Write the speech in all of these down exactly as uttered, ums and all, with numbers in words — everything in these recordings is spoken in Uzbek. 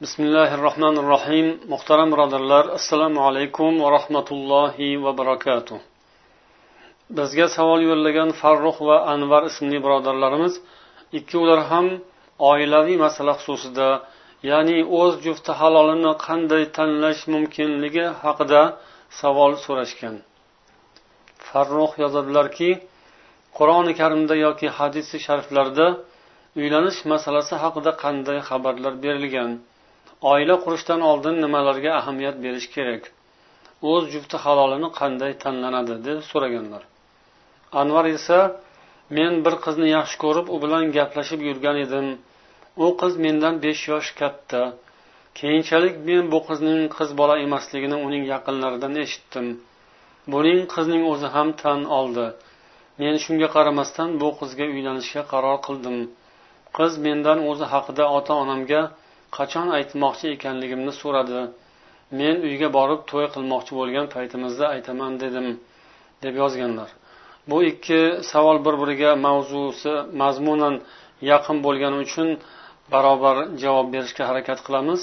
Bismillahirrohmanirrohim. Muhtaram birodarlar, assalomu alaykum va rahmatullohi va barakatuh. Bizga savol yo'llagan Farruh va Anvar ismli birodarlarimiz ikkovlar ham oilaviy masala xususida, ya'ni o'z jufti halolini qanday tanlash mumkinligi haqida savol so'rashgan. Farruh yozadilarki, Qur'oni Karimda yoki hadis shariflarda uylanish masalasi haqida qanday xabarlar berilgan? Oila qurishdan oldin nimalarga ahamiyat berish kerak? O'z jufti halolini qanday tanlanadi deb so'raganlar. Anvar esa, men bir qizni yaxshi ko'rib, u bilan gaplashib yurgan edim. U qiz mendan besh yosh katta. Keyinchalik men bu qizning qiz bola emasligini uning yaqinlaridan eshitdim. Buning qizning o'zi ham tan oldi. Men shunga qaramasdan bu qizga uylanishga qaror qildim. Qiz mendan o'zi haqida ota-onamga qachon aytmoqchi ekanligimni so'radi. Men uyga borib to'y qilmoqchi bo'lgan paytimizda aytaman dedim, deb yozganlar. Bu ikki savol bir-biriga mavzusi mazmunan yaqin bo'lgani uchun barobar javob berishga harakat qilamiz.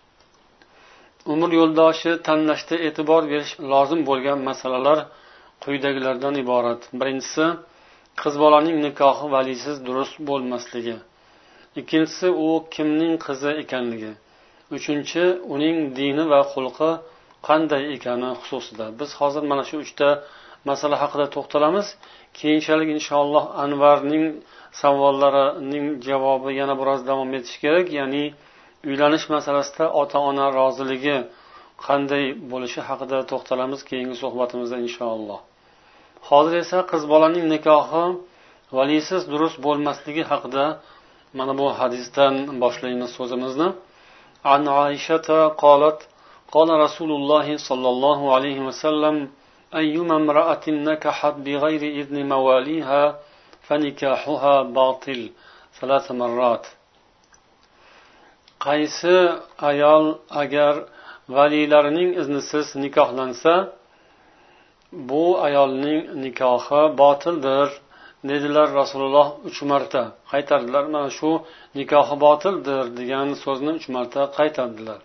Umr yo'ldoshi tanlashda e'tibor berish lozim bo'lgan masalalar quyidagilardan iborat. Birinchisi, qiz bolaning nikohi valisiz durust bo'lmasligi. Ikkinchisi, u kimning qizi ekanligi. Uchinchi, uning dini va xulqi qanday ekani xususida. Biz hozir mana shu uchta masala haqida to'xtalamiz. Keyinchalik inshaalloh Anvarning savollarining javobi yana biroz davom etishi kerak. Ya'ni uylanish masalasida ota-ona roziligi qanday bo'lishi haqida to'xtalamiz keyingi suhbatimizda inshaalloh. Hozir esa qiz bolaning nikohi valisiz durust bo'lmasligi haqida mana bu hadisdan boshlaymiz so'zimizni. An Aishata qalat qala Rasululloh sallallohu alayhi va sallam ayyuma imra'atin nakahat bighayri idni mawaliha fanikahuha batil thalath marrat. Qaysi ayol agar valilarining iznisiz nikohlansa, bu ayolning nikohi botildir dedilar Rasululloh uch marta. Qaytardilar, mana shu nikohi botildir degan so'zni uch marta qaytardilar.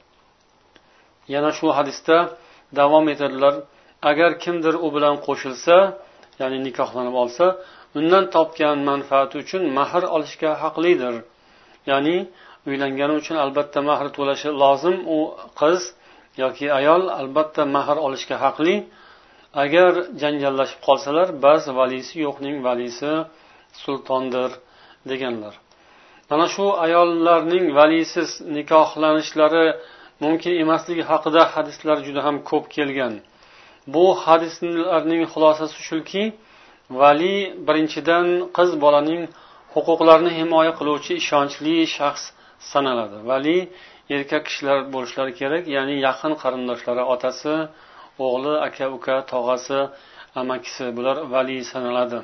Yana shu hadisda davom etadilar, agar kimdir u bilan qo'shilsa, ya'ni nikohlanib olsa, undan topgan manfaati uchun mahr olishga haqlidir. Ya'ni uylangani uchun albatta mahr to'lashi lozim. U qiz yoki ayol albatta mahr olishga haqli. Agar janjallashib qolsalar, ba'z valisi yo'qning valisi sultondir deganlar. Mana shu ayollarning valisiz nikohlanishlari mumkin emasligi haqida hadislar juda ham ko'p kelgan. Bu hadislarning xulosasi shuki, vali birinchidan qiz bolaning huquqlarini himoya qiluvchi ishonchli shaxs sanaladi. Vali erkak kishilar bo'lishlari kerak, ya'ni yaqin qarindoshlari, otasi, o'g'li, aka, uka, tog'asi, amakisi, bular vali sanaladi.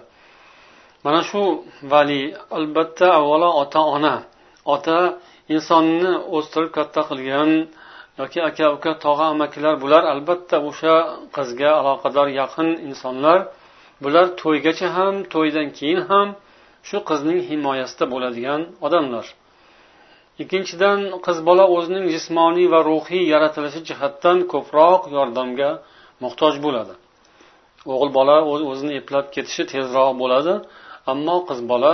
Mana shu vali albatta avvalo ota-ona. Ota insonni o'stirib katta qilgan yoki aka, uka, tog'a, amakilar, bular albatta o'sha qizga aloqador yaqin insonlar. Bular to'ygacha ham, to'ydan keyin ham shu qizning himoyasida bo'ladigan odamlar. Ikkinchidan, qiz bola o'zining jismoniy va ruhiy yaratilishi jihatdan ko'proq yordamga muhtoj bo'ladi. O'g'il bola o'zini eplab ketishi tezroq bo'ladi, ammo qiz bola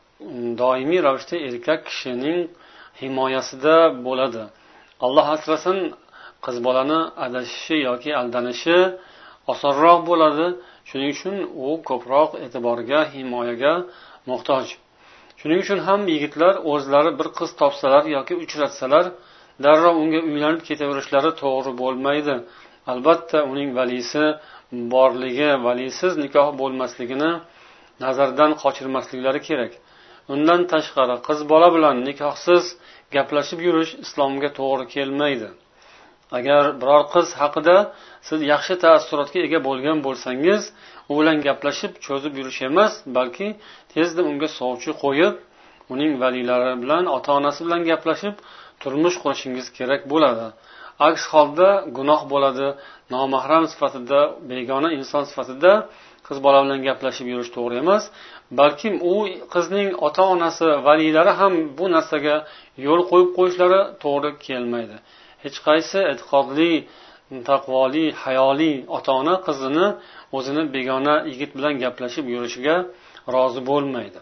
doimiy ravishda erkak kishining himoyasida bo'ladi. Alloh asrasin, qiz bolani adashishi yoki aldanishi osonroq bo'ladi. Shuning uchun u ko'proq e'tiborga, himoyaga muhtoj. Shuning uchun ham yigitlar o'zlari bir qiz topsalar yoki uchratsalar, darrov unga uylanib ketaverishlari to'g'ri bo'lmaydi. Albatta uning valisi borligi, valisiz nikoh bo'lmasligini nazardan qochirmasliklari kerak. Undan tashqari qiz bola bilan nikohsiz gaplashib yurish islomga to'g'ri kelmaydi. Agar biror qiz haqida siz yaxshi ta'assurotga ega bo'lgan bo'lsangiz, u bilan gaplashib cho'zib yurish emas, balki tezda unga sovchi qo'yib, uning valilari bilan, ota-onasi bilan gaplashib turmush qurishingiz kerak bo'ladi. Aks holda gunoh bo'ladi. Nomahram sifatida, begona inson sifatida qiz bola bilan gaplashib yurish to'g'ri emas, balki u qizning ota onasi, valiylari ham bu narsaga yo'l qo'yib qo'yishlari to'g'ri kelmaydi. Hech qaysi e'tiqodli, taqvoli, hayoli ota ona qizini o'zini begona yigit bilan gaplashib yurishiga rozi bo'lmaydi.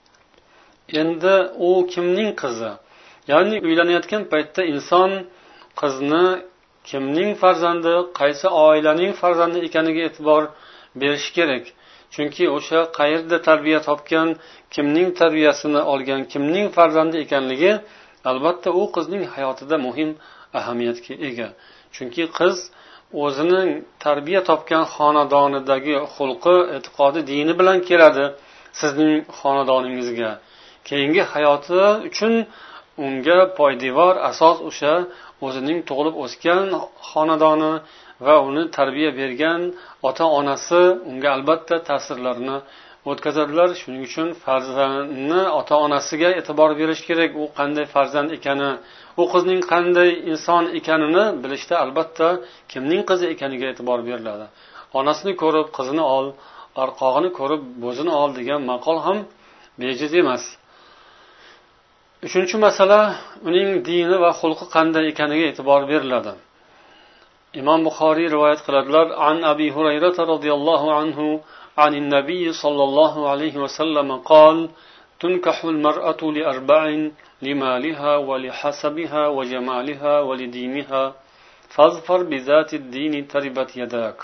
Endi u kimning qizi? Ya'ni uylanayotgan paytda inson qizni kimning farzandi, qaysi oilaning farzandi ekaniga e'tibor berish kerak. Chunki o'sha qayerda tarbiya topgan, kimning tarbiyasini olgan, kimning farzandi ekanligi albatta u qizning hayotida muhim ahamiyatga ega. Chunki qiz o'zining tarbiya topgan xonadonidagi xulqi, e'tiqodi, dini bilan keladi sizning xonadoningizga. Keyingi hayoti uchun unga poydevor asos o'sha o'zining tug'ilib o'sgan xonadoni va uni tarbiya bergan ota-onasi unga albatta ta'sirlarini o'tkazadilar. Shuning uchun farzandni ota-onasiga e'tibor berish kerak. U qanday farzand ekani, u qizning qanday inson ekanini bilishda albatta kimning qizi ekaniga e'tibor beriladi. Onasini ko'rib qizini ol, arqog'ini ko'rib bo'zini ol degan maqol ham bejiz emas. Uchinchi masala, uning dini va xulqi qanday ekaniga e'tibor beriladi. Imom Buxoriy rivoyat qiladilar: "An Abi Hurayra radhiyallohu anhu عن النبي صلى الله عليه وسلم قال تنكح المرأة لأربع لمالها ولحسبها وجمالها ولدينها فاظفر بذات الدين تربت يداك."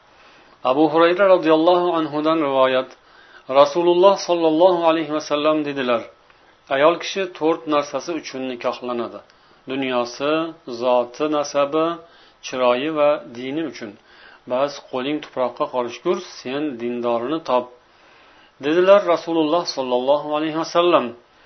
Abu Hurayra radhiyallohu anhudan rivoyat. Rasululloh sollallohu alayhi vasallam dedilar: ayol kishi to'rt narsasi uchun nikohlanadi: dunyosi, zoti, nasabi, chiroyi va dini uchun. Bas qo'ling tuproqqa qorishgur, sen dindorini top, dedilar Rasululloh sollallohu alayhi vasallam.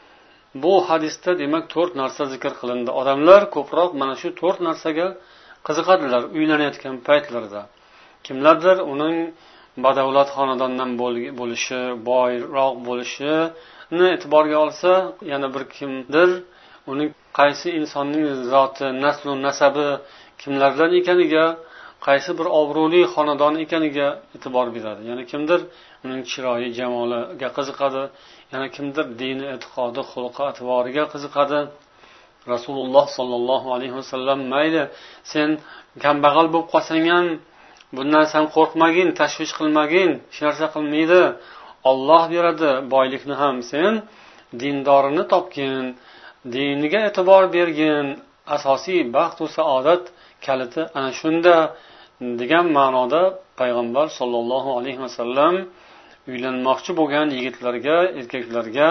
Bu hadisda demak to'rt narsa zikr qilindi. Odamlar ko'proq mana shu to'rt narsaga qiziqadilar uylanayotgan paytlarida. Kimlardir uning badavlat xonadondan bo'lishi, boyroq bo'lishini e'tiborga olsa, yana bir kimdir uning qaysi insonning zoti, nasl va nasabi kimlardan ekaniga, qaysi bir obro'li xonadon ekaniga e'tibor beradi. Yana kimdir uning chiroyi, jamoliga qiziqadi, yana kimdir dini, e'tiqodi, xulqi, atvoriga qiziqadi. Rasululloh sollallohu alayhi vasallam mayli sen kambag'al bo'lib qolsang ham bundan sen qo'rqmagin, tashvish qilmagin, hech narsa qilmaydi. Alloh beradi boylikni ham, sen dindorini topgin, diniga e'tibor bergin. Asosiy baxt va saodat kaliti ana shunda degan ma'noda payg'ambar sollallohu alayhi vasallam uylanmoqchi bo'lgan yigitlarga, erkaklarga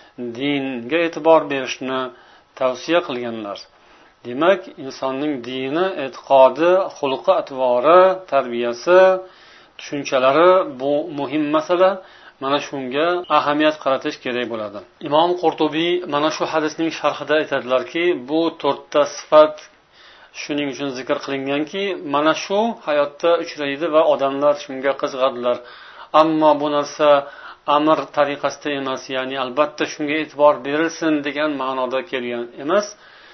dinga e'tibor berishni tavsiya qilganlar. Demak, insonning dini, e'tiqodi, xulqi, atvori, tarbiyasi, tushunchalari bu muhim masala. Mana shunga ahamiyat qaratish kerak bo'ladi. Imom Qurtubiy mana shu hadisning sharhida aytadilarki, bu to'rtta sifat shuning uchun zikr qilinganki, mana shu hayotda uchraydi va odamlar shunga qiziqadilar. Ammo bu narsa amr tariqasida emas, ya'ni albatta shunga e'tibor berilsin degan ma'noda kelgan emas,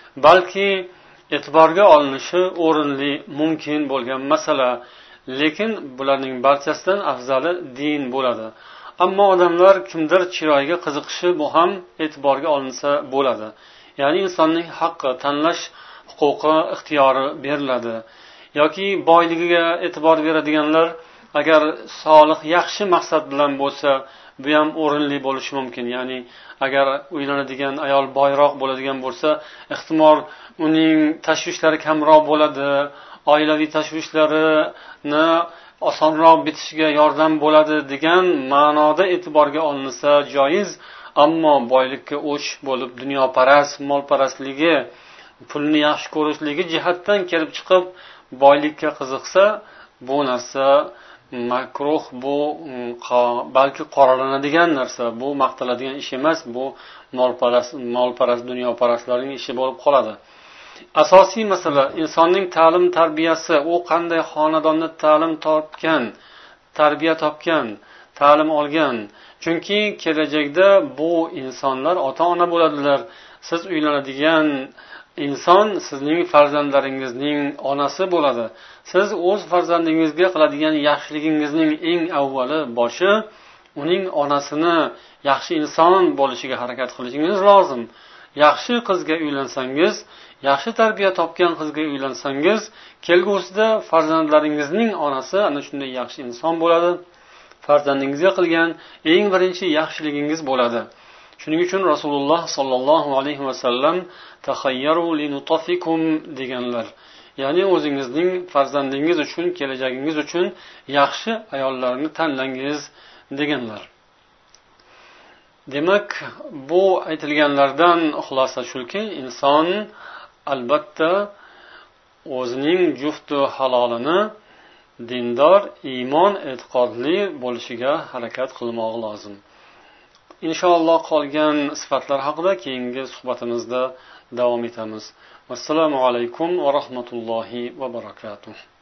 balki e'tiborga olinishi o'rinli, mumkin bo'lgan masala. Lekin bularning barchasidan afzali din bo'ladi. Ammo odamlar kimdir chiroyiga qiziqishi, bu ham e'tiborga olinsa bo'ladi. Ya'ni insonning haqqi, tanlash huquqi, ixtiyori beriladi. Yoki boyligiga e'tibor beradiganlar agar solih, yaxshi maqsad bilan bo'lsa, bu ham o'rinli bo'lishi mumkin. Ya'ni agar uylanadigan ayol boyroq bo'ladigan bo'lsa, ehtimol uning tashvishlari kamroq bo'ladi, oilaviy tashvishlarini osonroq bitishiga yordam bo'ladi degan ma'noda e'tiborga olinsa joiz. Ammo boylikka o'ch bo'lib, dunyoparast, molparastligi, pulni yaxshi ko'rishligi jihatdan kelib chiqib boylikka qiziqsa, bu narsa makruh, bu balki qoralanadigan narsa, bu maqtaladigan ish emas, bu molparast, molparast dunyoparastlarning ishi bo'lib qoladi. Asosiy masala insonning ta'lim tarbiyasi, u qanday xonadonda ta'lim topgan, tarbiya topgan, ta'lim olgan. Chunki kelajakda bu insonlar ota-ona bo'ladilar. Siz uylanadigan inson sizning farzandlaringizning onasi bo'ladi. Siz o'z farzandingizga qiladigan yaxshiligingizning eng avvali boshi uning onasini yaxshi inson bo'lishiga harakat qilishingiz lozim. Yaxshi qizga uylansangiz, yaxshi tarbiya topgan qizga uylansangiz, kelgusida farzandlaringizning onasi ana shunday yaxshi inson bo'ladi. Farzandingizga qilgan eng birinchi yaxshiligingiz bo'ladi. Shuning uchun Rasululloh sollallohu alayhi vasallam taxayyaru linutafikum deganlar. Ya'ni o'zingizning farzandingiz uchun, kelajagingiz uchun yaxshi ayollarni tanlangiz deganlar. Demak, bu aytilganlardan xulosa shuki, inson albatta o'zining jufti halolini dindor, iymon, e'tiqodli bo'lishiga harakat qilmoq lozim. Inshaalloh qolgan sifatlar haqida keyingi suhbatimizda davom etamiz. Assalomu alaykum va rahmatullohi va barakatuh.